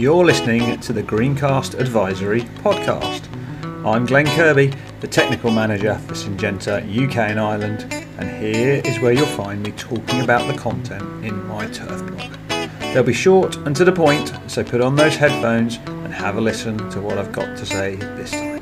You're listening to the Greencast Advisory Podcast. I'm Glenn Kirby, the Technical Manager for Syngenta UK and Ireland, and here is where you'll find me talking about the content in my turf blog. They'll be short and to the point, so put on those headphones and have a listen to what I've got to say this time.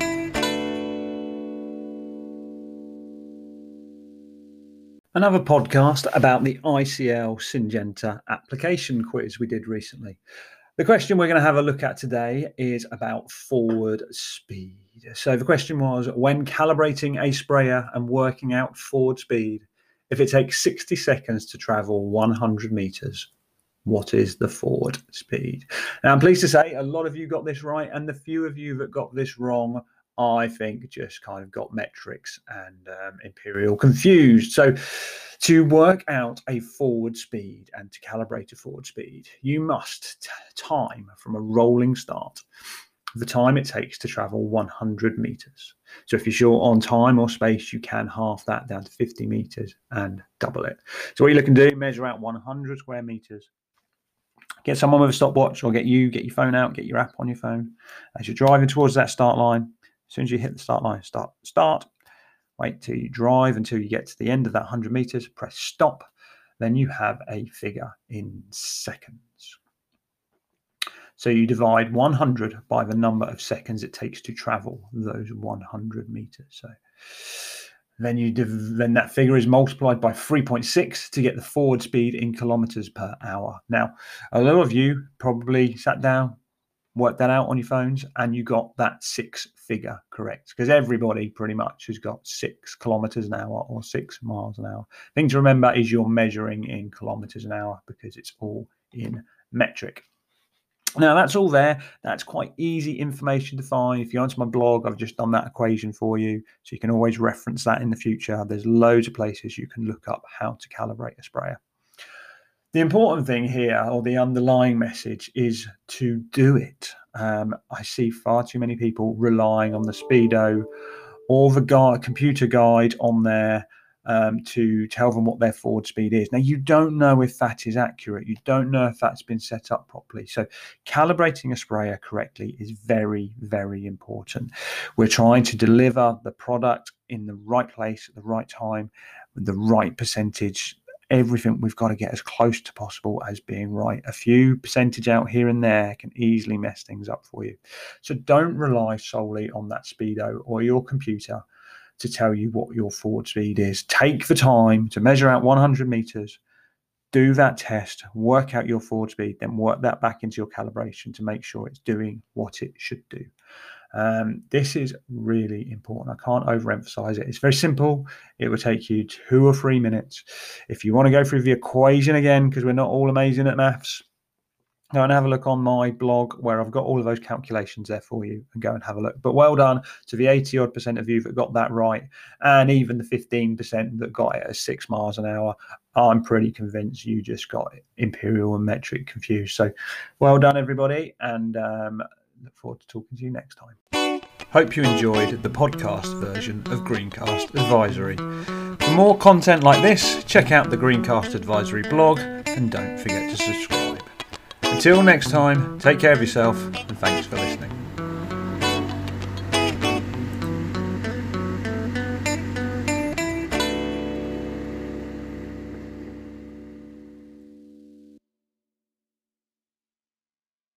Another podcast about the ICL Syngenta application quiz we did recently. The question we're going to have a look at today is about forward speed. So the question was, when calibrating a sprayer and working out forward speed, if it takes 60 seconds to travel 100 meters, what is the forward speed? Now, I'm pleased to say a lot of you got this right, and the few of you that got this wrong, I think just kind of got metrics and imperial confused. So to work out a forward speed and to calibrate a forward speed, you must time from a rolling start the time it takes to travel 100 meters. So if you're short on time or space, you can half that down to 50 meters and double it. So what you're looking to do, measure out 100 square meters. Get someone with a stopwatch, or get your phone out, get your app on your phone. As you're driving towards that start line, as soon as you hit the start line, start. Wait till you drive until you get to the end of that 100 meters, press stop. Then you have a figure in seconds. So you divide 100 by the number of seconds it takes to travel those 100 meters. So then that figure is multiplied by 3.6 to get the forward speed in kilometers per hour. Now, a lot of you probably sat down, worked that out on your phones, and you got that 6 figure correct, because everybody pretty much has got 6 kilometers an hour or 6 miles an hour. Thing to remember is you're measuring in kilometers an hour because it's all in metric. Now, that's all there. That's quite easy information to find. If you go onto my blog, I've just done that equation for you, so you can always reference that in the future. There's loads of places you can look up how to calibrate a sprayer. The important thing here, or the underlying message, is to do it. I see far too many people relying on the Speedo or the computer guide on there to tell them what their forward speed is. Now, you don't know if that is accurate. You don't know if that's been set up properly. So calibrating a sprayer correctly is very, very important. We're trying to deliver the product in the right place at the right time with the right percentage. Everything we've got to get as close to possible as being right. A few percentage out here and there can easily mess things up for you. So don't rely solely on that Speedo or your computer to tell you what your forward speed is. Take the time to measure out 100 meters, do that test, work out your forward speed, then work that back into your calibration to make sure it's doing what it should do. This is really important. I can't overemphasize it. It's very simple. It will take you 2 or 3 minutes. If you want to go through the equation again, because we're not all amazing at maths, go and have a look on my blog where I've got all of those calculations there for you, and go and have a look. But well done to the 80% of you that got that right, and even the 15% that got it at 6 miles an hour. I'm pretty convinced you just got imperial and metric confused. So well done, everybody, and look forward to talking to you next time. Hope you enjoyed the podcast version of Greencast Advisory. For more content like this, check out the Greencast Advisory blog, and don't forget to subscribe. Until next time, take care of yourself, and thanks for listening.